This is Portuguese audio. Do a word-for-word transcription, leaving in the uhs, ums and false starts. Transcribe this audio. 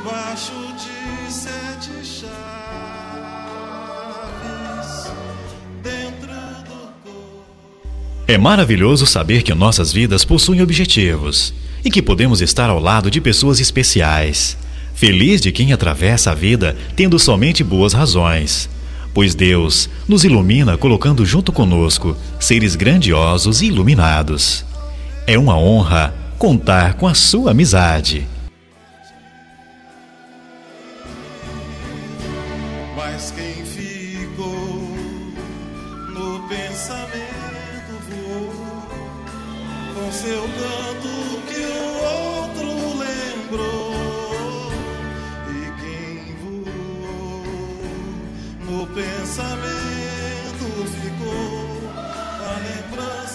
debaixo de sete chaves, dentro do corpo. É maravilhoso saber que nossas vidas possuem objetivos e que podemos estar ao lado de pessoas especiais. Feliz de quem atravessa a vida tendo somente boas razões, pois Deus nos ilumina colocando junto conosco seres grandiosos e iluminados. É uma honra contar com a sua amizade. Mas quem ficou no pensamento voou com seu canto que o outro lembrou. E quem voou no pensamento ficou a lembrança.